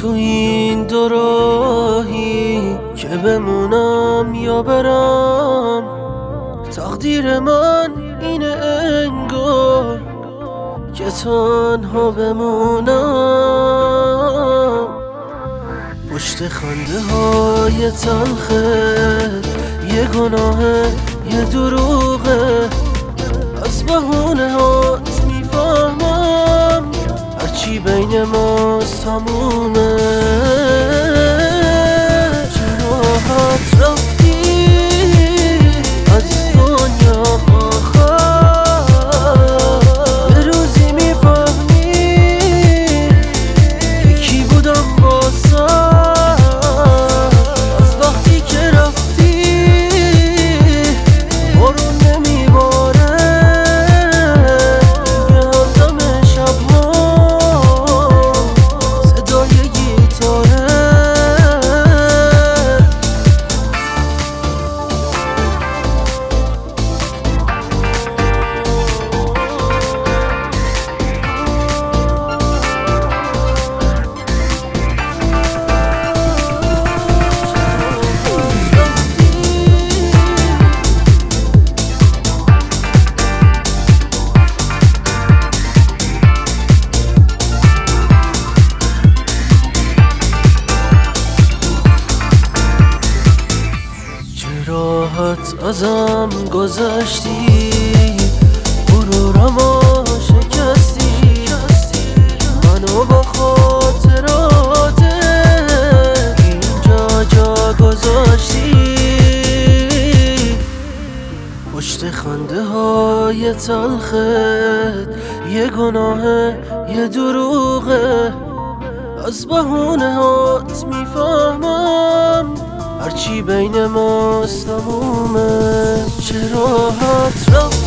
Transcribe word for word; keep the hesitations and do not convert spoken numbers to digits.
تو این دو راهی که بمونم یا برم، تقدیر من اینه انگار که تنها بمونم. پشت خنده های تلخه یه گناهه یه دروغه، از بهونه هات میفهمم هرچی بین ماست تمومه. چرا راحت رفتی از دنیا آخر، یه روزی میفهمی یکی بودم باسم. از وقتی که رفتی بارون نمیباره، دیگه همدم شبها صدای گیتاره. راحت ازم گذشتی، غرورمو شکستی، منو با خاطرات اینجا جا گذاشتی. پشت خنده های تلخت یه گناهه یه دروغه، از بهونه هات میفهمم هرچی بین ماست تمومه. چه راحت رفت